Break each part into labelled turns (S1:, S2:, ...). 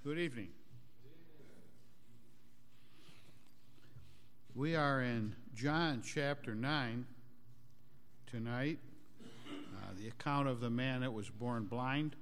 S1: Good evening. We are in John chapter 9 tonight, the account of the man that was born blind.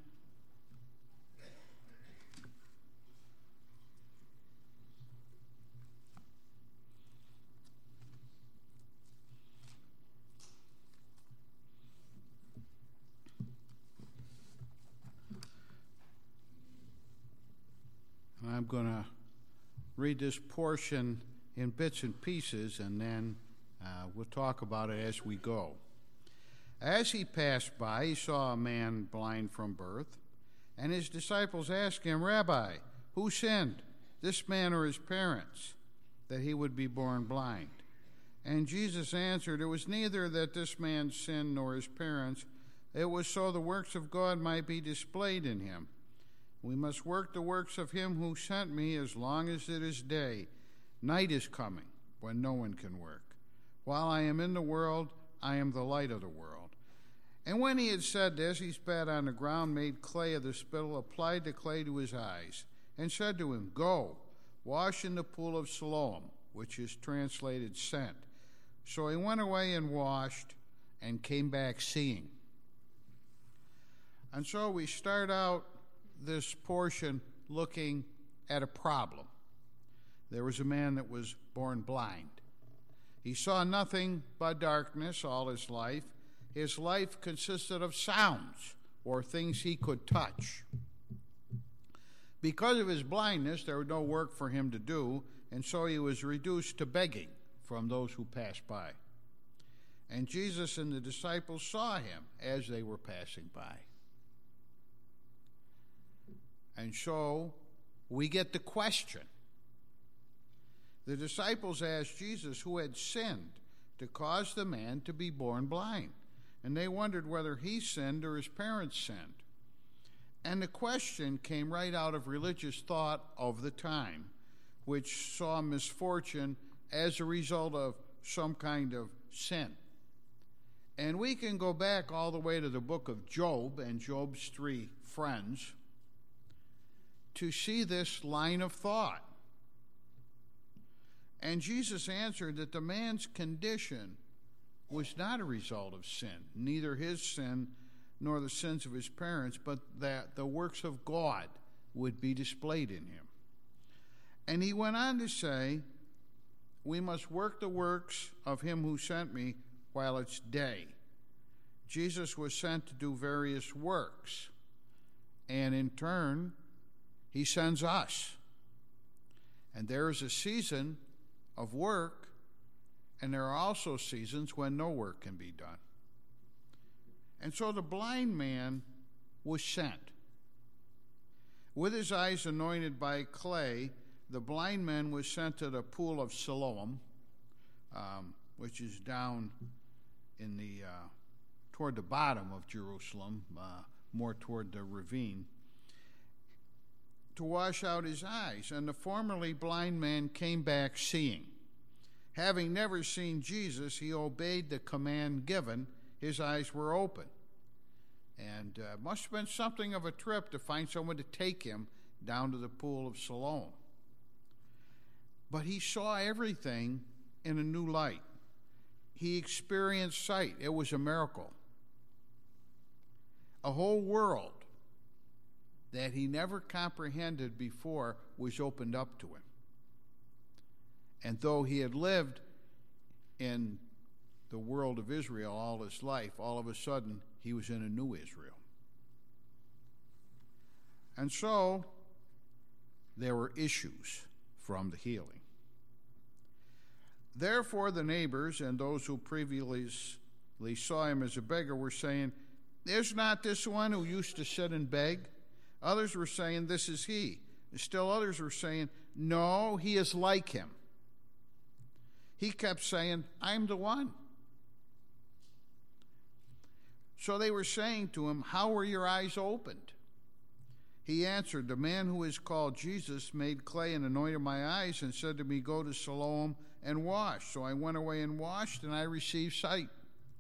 S1: I'm going to read this portion in bits and pieces, and then we'll talk about it as we go. As he passed by, he saw a man blind from birth, and his disciples asked him, "Rabbi, who sinned, this man or his parents, that he would be born blind?" And Jesus answered, "It was neither that this man sinned nor his parents. It was so the works of God might be displayed in him. We must work the works of him who sent me as long as it is day. Night is coming when no one can work. While I am in the world, I am the light of the world." And when he had said this, he spat on the ground, made clay of the spittle, applied the clay to his eyes, and said to him, "Go, wash in the pool of Siloam," which is translated sent. So he went away and washed and came back seeing. And so we start out this portion looking at a problem. There was a man that was born blind. He saw nothing but darkness all his life. His life consisted of sounds or things he could touch. Because of his blindness, there was no work for him to do, and so he was reduced to begging from those who passed by. And Jesus and the disciples saw him as they were passing by. And so we get the question. The disciples asked Jesus who had sinned to cause the man to be born blind. And they wondered whether he sinned or his parents sinned. And the question came right out of religious thought of the time, which saw misfortune as a result of some kind of sin. And we can go back all the way to the book of Job and Job's three friends to see this line of thought. And Jesus answered that the man's condition was not a result of sin, neither his sin nor the sins of his parents, but that the works of God would be displayed in him. And he went on to say, "We must work the works of him who sent me while it's day." Jesus was sent to do various works, and in turn, he sends us. And there is a season of work, and there are also seasons when no work can be done. And so the blind man was sent. With his eyes anointed by clay, the blind man was sent to the pool of Siloam, which is down in the toward the bottom of Jerusalem, more toward the ravine, to wash out his eyes. And the formerly blind man came back seeing. Having never seen Jesus, he obeyed the command given. His eyes were open. And it must have been something of a trip to find someone to take him down to the pool of Siloam. But he saw everything in a new light. He experienced sight. It was a miracle. A whole world that he never comprehended before was opened up to him. And though he had lived in the world of Israel all his life, all of a sudden he was in a new Israel. And so there were issues from the healing. Therefore the neighbors and those who previously saw him as a beggar were saying, "Is not this one who used to sit and beg?" Others were saying, "This is he." Still others were saying, "No, he is like him." He kept saying, "I'm the one." So they were saying to him, "How were your eyes opened?" He answered, "The man who is called Jesus made clay and anointed my eyes and said to me, 'Go to Siloam and wash.' So I went away and washed, and I received sight."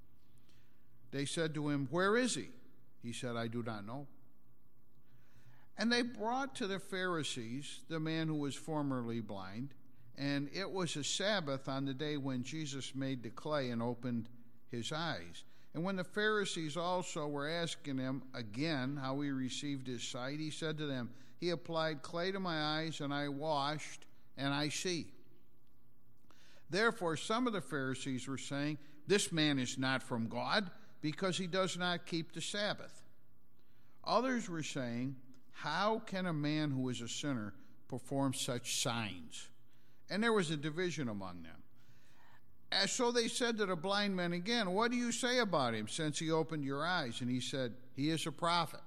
S1: They said to him, "Where is he?" He said, "I do not know." And they brought to the Pharisees the man who was formerly blind, and it was a Sabbath on the day when Jesus made the clay and opened his eyes. And when the Pharisees also were asking him again how he received his sight, he said to them, "He applied clay to my eyes, and I washed, and I see." Therefore, some of the Pharisees were saying, "This man is not from God, because he does not keep the Sabbath." Others were saying, "How can a man who is a sinner perform such signs?" And there was a division among them. And so they said to the blind man again, "What do you say about him, since he opened your eyes?" And he said, "He is a prophet."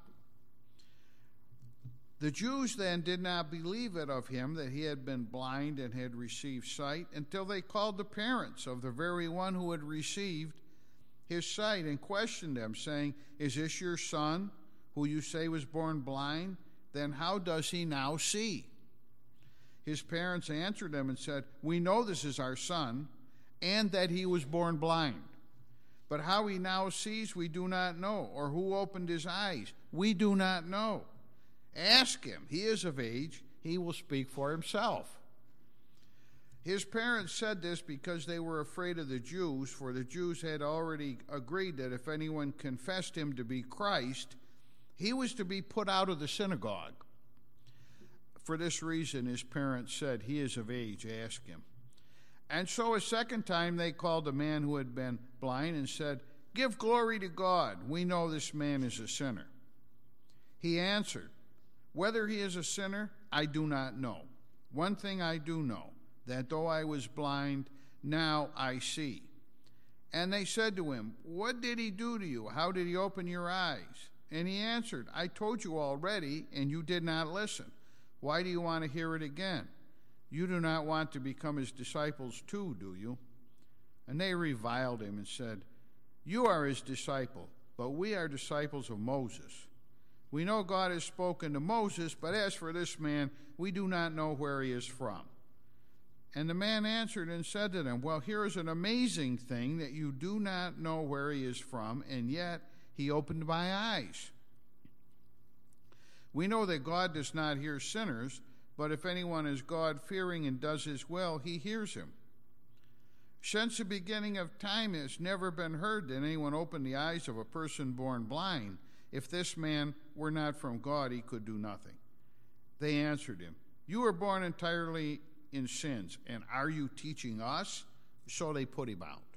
S1: The Jews then did not believe it of him that he had been blind and had received sight, until they called the parents of the very one who had received his sight and questioned them, saying, "Is this your son, who you say was born blind? Then how does he now see?" His parents answered them and said, "We know this is our son, and that he was born blind. But how he now sees we do not know, or who opened his eyes we do not know. Ask him. He is of age. He will speak for himself." His parents said this because they were afraid of the Jews, for the Jews had already agreed that if anyone confessed him to be Christ, he was to be put out of the synagogue. For this reason, his parents said, "He is of age. Ask him." And so a second time they called the man who had been blind and said, "Give glory to God. We know this man is a sinner." He answered, "Whether he is a sinner, I do not know. One thing I do know, that though I was blind, now I see." And they said to him, "What did he do to you? How did he open your eyes?" And he answered, "I told you already, and you did not listen. Why do you want to hear it again? You do not want to become his disciples too, do you?" And they reviled him and said, "You are his disciple, but we are disciples of Moses. We know God has spoken to Moses, but as for this man, we do not know where he is from." And the man answered and said to them, "Well, here is an amazing thing, that you do not know where he is from, and yet he opened my eyes. We know that God does not hear sinners, but if anyone is God-fearing and does his will, he hears him. Since the beginning of time, it has never been heard that anyone opened the eyes of a person born blind. If this man were not from God, he could do nothing." They answered him, "You were born entirely in sins, and are you teaching us?" So they put him out.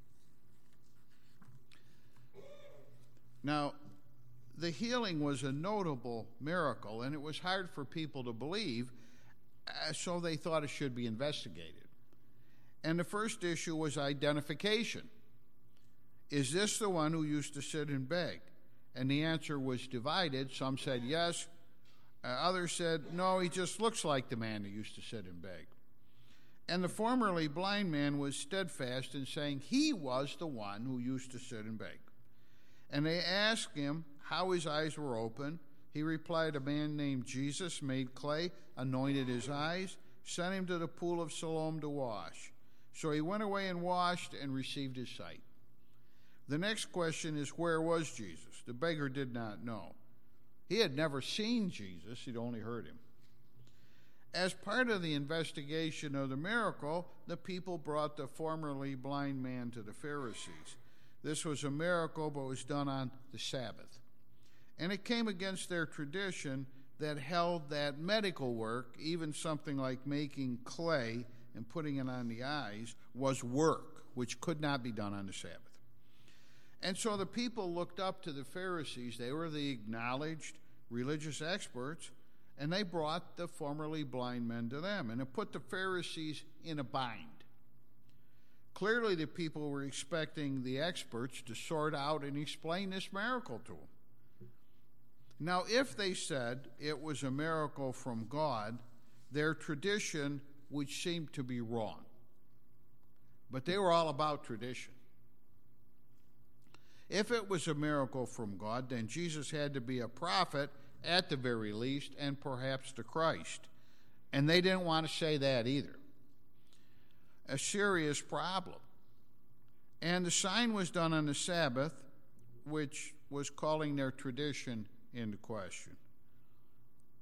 S1: Now, the healing was a notable miracle, and it was hard for people to believe, so they thought it should be investigated. And the first issue was identification. Is this the one who used to sit and beg? And the answer was divided. Some said yes. Others said, no, he just looks like the man who used to sit and beg. And the formerly blind man was steadfast in saying he was the one who used to sit and beg. And they asked him how his eyes were open. He replied, a man named Jesus made clay, anointed his eyes, sent him to the pool of Siloam to wash. So he went away and washed and received his sight. The next question is, where was Jesus? The beggar did not know. He had never seen Jesus, he'd only heard him. As part of the investigation of the miracle, the people brought the formerly blind man to the Pharisees. This was a miracle, but was done on the Sabbath. And it came against their tradition that held that medical work, even something like making clay and putting it on the eyes, was work, which could not be done on the Sabbath. And so the people looked up to the Pharisees. They were the acknowledged religious experts, and they brought the formerly blind men to them. And it put the Pharisees in a bind. Clearly, the people were expecting the experts to sort out and explain this miracle to them. Now, if they said it was a miracle from God, their tradition would seem to be wrong. But they were all about tradition. If it was a miracle from God, then Jesus had to be a prophet at the very least, and perhaps the Christ. And they didn't want to say that either. A serious problem. And the sign was done on the Sabbath, which was calling their tradition into question.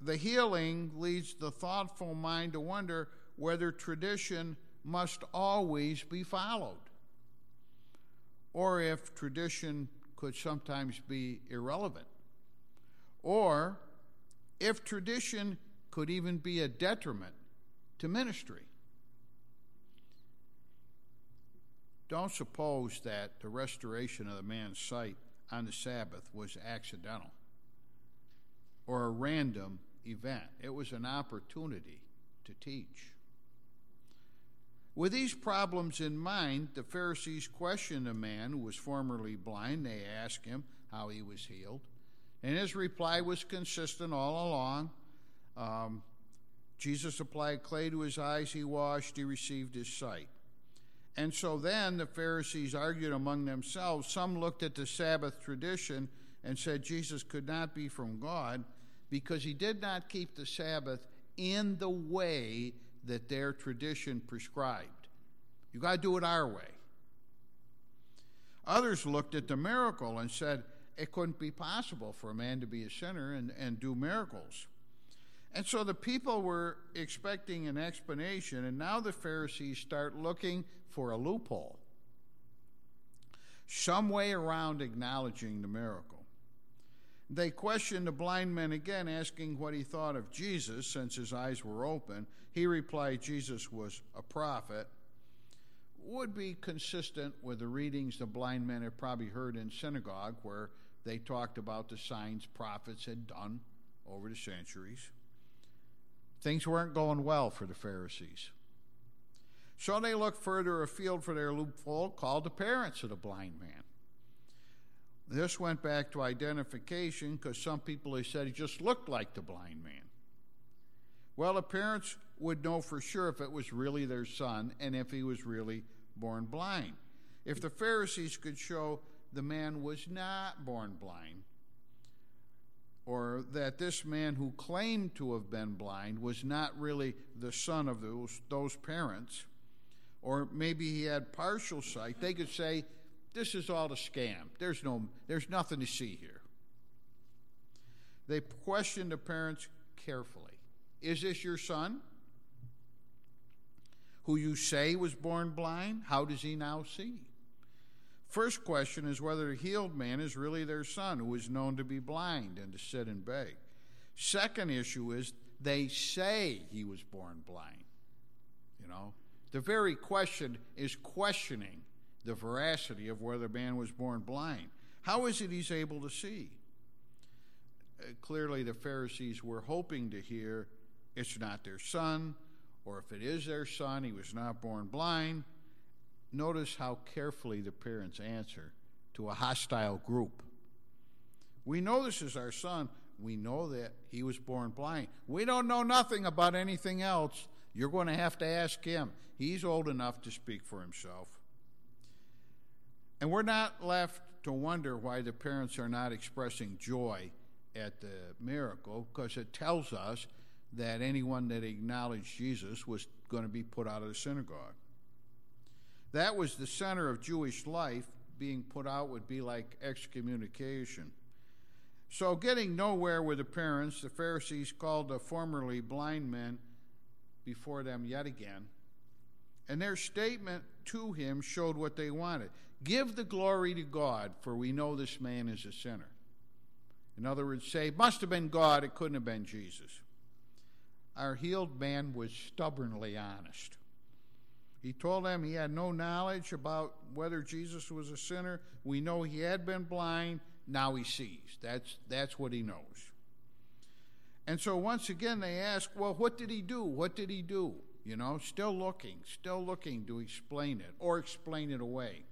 S1: the healing leads the thoughtful mind to wonder whether tradition must always be followed, or if tradition could sometimes be irrelevant, or if tradition could even be a detriment to ministry. Don't suppose that the restoration of the man's sight on the Sabbath was accidental or a random event. It was an opportunity to teach. With these problems in mind, the Pharisees questioned a man who was formerly blind. They asked him how he was healed, and his reply was consistent all along. Jesus applied clay to his eyes, he washed, he received his sight. And so then the Pharisees argued among themselves. Some looked at the Sabbath tradition and said Jesus could not be from God because he did not keep the Sabbath in the way that their tradition prescribed. You got to do it our way. Others looked at the miracle and said it couldn't be possible for a man to be a sinner and do miracles. And so the people were expecting an explanation, and now the Pharisees start looking for a loophole, some way around acknowledging the miracle. They questioned the blind man again, asking what he thought of Jesus since his eyes were open. He replied Jesus was a prophet. Would be consistent with the readings the blind men had probably heard in synagogue, where they talked about the signs prophets had done over the centuries. Things weren't going well for the Pharisees. So they looked further afield for their loophole, called the parents of the blind man. This went back to identification because some people had said he just looked like the blind man. Well, the parents would know for sure if it was really their son and if he was really born blind. If the Pharisees could show the man was not born blind, or that this man who claimed to have been blind was not really the son of those parents, or maybe he had partial sight, they could say, this is all a scam. There's nothing to see here. They questioned the parents carefully. Is this your son, who you say was born blind? How does he now see? First question is whether the healed man is really their son, who is known to be blind and to sit and beg. Second issue is they say he was born blind. The very question is questioning the veracity of whether the man was born blind. How is it he's able to see? Clearly the Pharisees were hoping to hear it's not their son, or if it is their son, he was not born blind. Notice how carefully the parents answer to a hostile group. We know this is our son. We know that he was born blind. We don't know nothing about anything else. You're going to have to ask him. He's old enough to speak for himself. And we're not left to wonder why the parents are not expressing joy at the miracle, because it tells us that anyone that acknowledged Jesus was going to be put out of the synagogue. That was the center of Jewish life. Being put out would be like excommunication. So getting nowhere with the parents, the Pharisees called the formerly blind men before them yet again. And their statement to him showed what they wanted. Give the glory to God, for we know this man is a sinner. In other words, say, it must have been God, it couldn't have been Jesus. Our healed man was stubbornly honest. He told them he had no knowledge about whether Jesus was a sinner. We know he had been blind, now he sees. That's what he knows. And so once again they ask, well, what did he do? What did he do? Still looking to explain it or explain it away.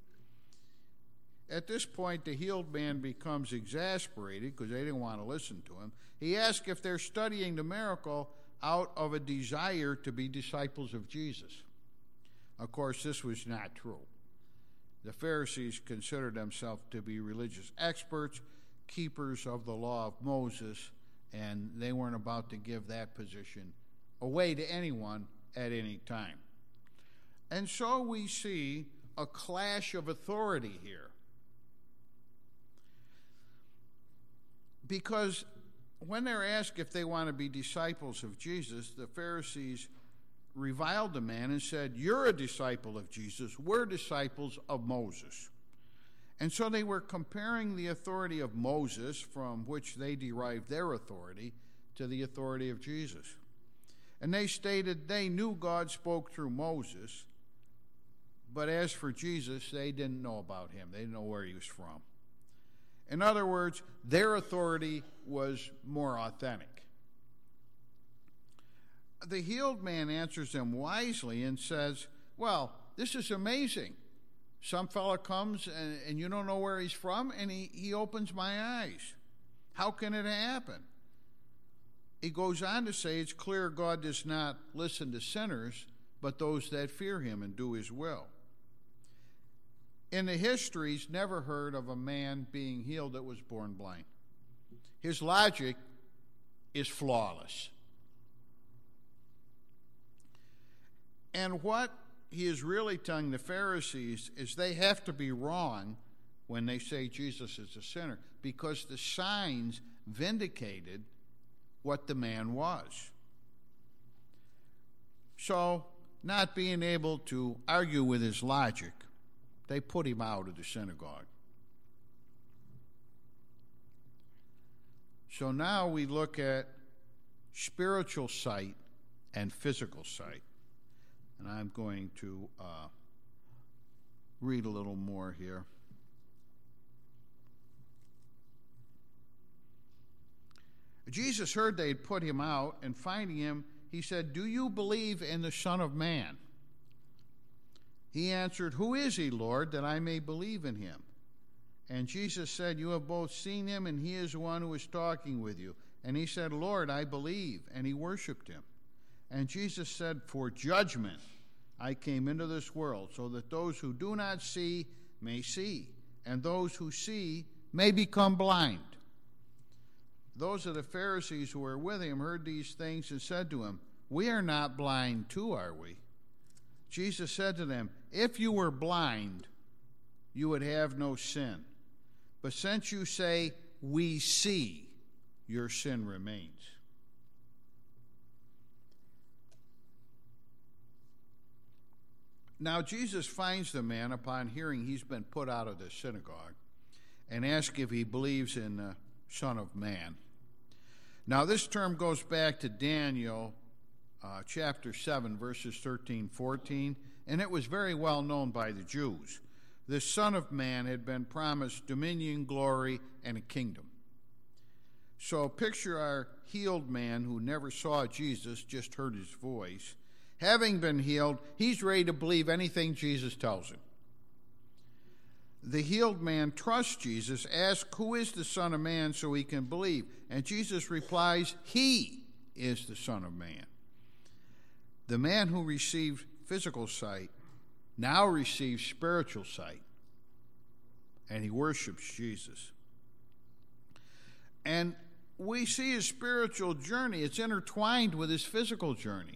S1: At this point, the healed man becomes exasperated because they didn't want to listen to him. He asks if they're studying the miracle out of a desire to be disciples of Jesus. Of course, this was not true. The Pharisees considered themselves to be religious experts, keepers of the law of Moses, and they weren't about to give that position away to anyone at any time. And so we see a clash of authority here. Because when they're asked if they want to be disciples of Jesus, the Pharisees reviled the man and said, "You're a disciple of Jesus. We're disciples of Moses." And so they were comparing the authority of Moses, from which they derived their authority, to the authority of Jesus. And they stated they knew God spoke through Moses, but as for Jesus, they didn't know about him. They didn't know where he was from. In other words, their authority was more authentic. The healed man answers them wisely and says, "Well, this is amazing. Some fella comes and you don't know where he's from, and he opens my eyes. How can it happen?" He goes on to say it's clear God does not listen to sinners, but those that fear him and do his will. In the histories, never heard of a man being healed that was born blind. His logic is flawless. And what he is really telling the Pharisees is they have to be wrong when they say Jesus is a sinner, because the signs vindicated what the man was. So, not being able to argue with his logic, they put him out of the synagogue. So now we look at spiritual sight and physical sight. And I'm going to read a little more here. Jesus heard they had put him out, and finding him, he said, "Do you believe in the Son of Man?" He answered, "Who is he, Lord, that I may believe in him?" And Jesus said, "You have both seen him, and he is the one who is talking with you." And he said, "Lord, I believe." And he worshipped him. And Jesus said, "For judgment I came into this world, so that those who do not see may see, and those who see may become blind." Those of the Pharisees who were with him heard these things and said to him, "We are not blind too, are we?" Jesus said to them, "If you were blind, you would have no sin. But since you say, 'We see,' your sin remains." Now Jesus finds the man upon hearing he's been put out of the synagogue and asks if he believes in the Son of Man. Now this term goes back to Daniel chapter 7, verses 13-14, and it was very well known by the Jews. The Son of Man had been promised dominion, glory, and a kingdom. So picture our healed man who never saw Jesus, just heard his voice. Having been healed, he's ready to believe anything Jesus tells him. The healed man trusts Jesus, asks, "Who is the Son of Man?" so he can believe. And Jesus replies, "He is the Son of Man." The man who received physical sight now receives spiritual sight, and he worships Jesus. And we see his spiritual journey. It's intertwined with his physical journey.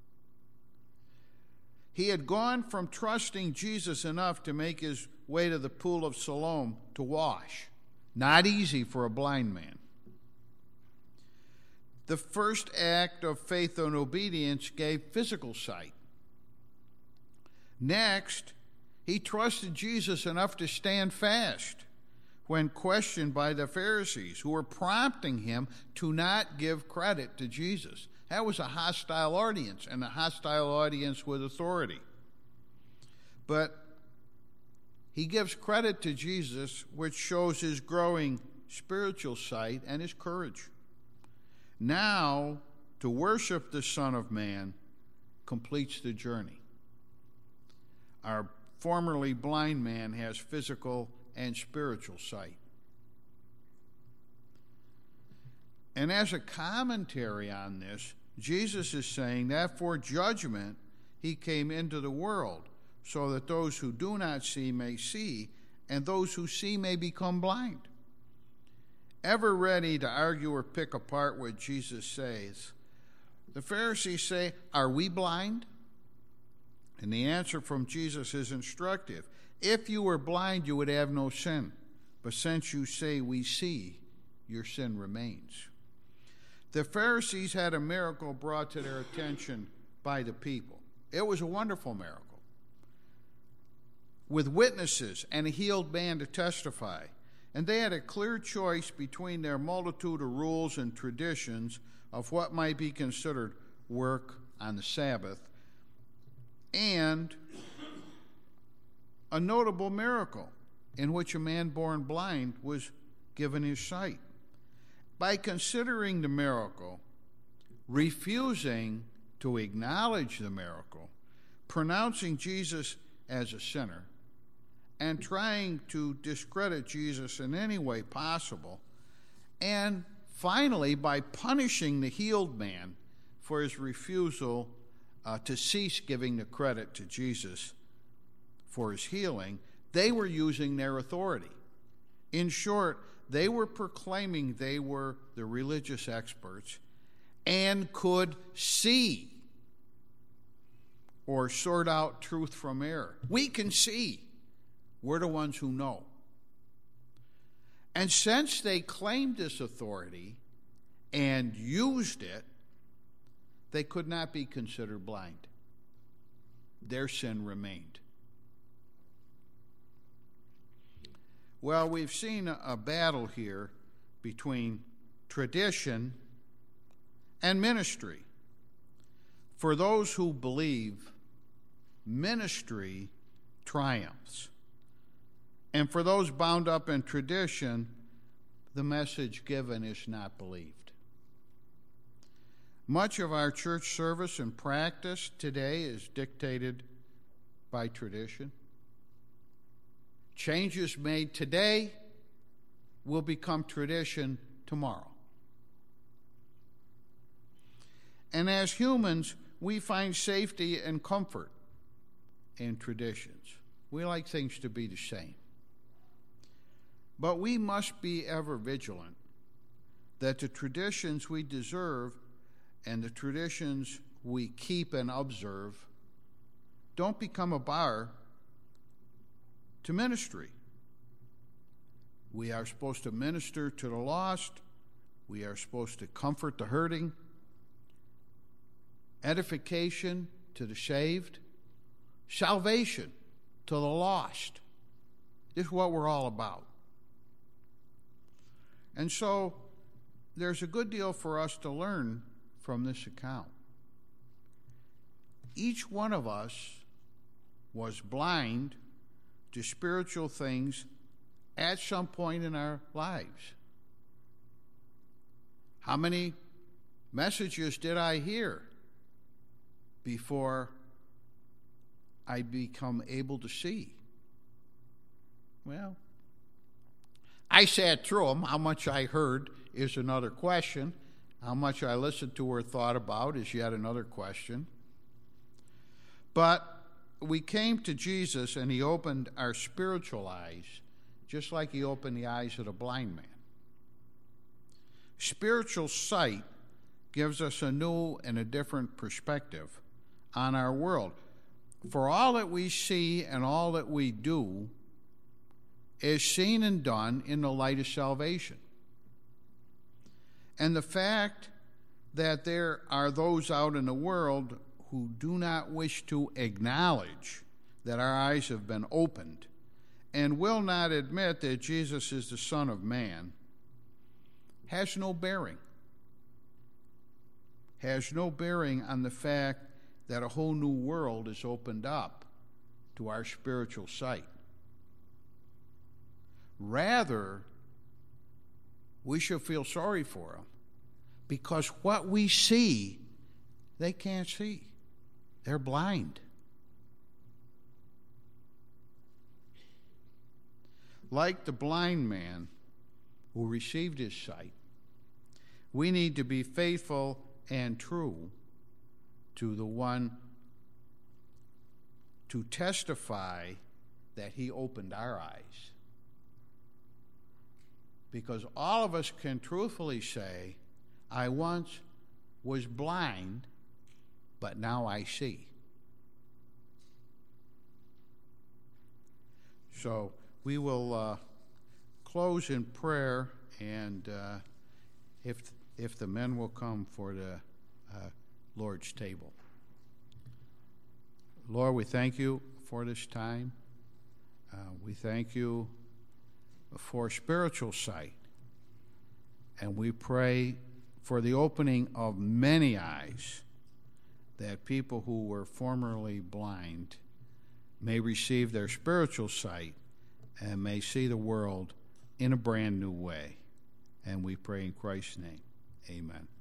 S1: He had gone from trusting Jesus enough to make his way to the pool of Siloam to wash. Not easy for a blind man. The first act of faith and obedience gave physical sight. Next, he trusted Jesus enough to stand fast when questioned by the Pharisees, who were prompting him to not give credit to Jesus. That was a hostile audience, and a hostile audience with authority. But he gives credit to Jesus, which shows his growing spiritual sight and his courage. Now, to worship the Son of Man completes the journey. Our formerly blind man has physical and spiritual sight. And as a commentary on this, Jesus is saying that for judgment he came into the world, so that those who do not see may see, and those who see may become blind. Ever ready to argue or pick apart what Jesus says, the Pharisees say, "Are we blind?" And the answer from Jesus is instructive. If you were blind, you would have no sin. But since you say we see, your sin remains. The Pharisees had a miracle brought to their attention by the people. It was a wonderful miracle, with witnesses and a healed man to testify. And they had a clear choice between their multitude of rules and traditions of what might be considered work on the Sabbath and a notable miracle in which a man born blind was given his sight. By considering the miracle, refusing to acknowledge the miracle, pronouncing Jesus as a sinner, and trying to discredit Jesus in any way possible, and finally by punishing the healed man for his refusal to cease giving the credit to Jesus for his healing, they were using their authority. In short, they were proclaiming they were the religious experts and could see or sort out truth from error. We can see. We're the ones who know. And since they claimed this authority and used it, they could not be considered blind. Their sin remained. Well, we've seen a battle here between tradition and ministry. For those who believe, ministry triumphs. And for those bound up in tradition, the message given is not believed. Much of our church service and practice today is dictated by tradition. Changes made today will become tradition tomorrow. And as humans, we find safety and comfort in traditions. We like things to be the same. But we must be ever vigilant that the traditions we deserve and the traditions we keep and observe don't become a bar to ministry. We are supposed to minister to the lost. We are supposed to comfort the hurting, edification to the saved, salvation to the lost. This is what we're all about. And so there's a good deal for us to learn from this account. Each one of us was blind to spiritual things at some point in our lives. How many messages did I hear before I become able to see? Well, I sat through them. How much I heard is another question. How much I listened to or thought about is yet another question. But we came to Jesus and he opened our spiritual eyes, just like he opened the eyes of the blind man. Spiritual sight gives us a new and a different perspective on our world. For all that we see and all that we do is seen and done in the light of salvation. And the fact that there are those out in the world who do not wish to acknowledge that our eyes have been opened and will not admit that Jesus is the Son of Man has no bearing. Has no bearing on the fact that a whole new world is opened up to our spiritual sight. Rather, we should feel sorry for them because what we see, they can't see. They're blind. Like the blind man who received his sight, we need to be faithful and true to the one to testify that he opened our eyes. Because all of us can truthfully say, I once was blind, but now I see. So we will close in prayer, and if if the men will come for the Lord's table. Lord, we thank you for this time. We thank you for spiritual sight. And we pray for the opening of many eyes, that people who were formerly blind may receive their spiritual sight and may see the world in a brand new way. And we pray in Christ's name. Amen.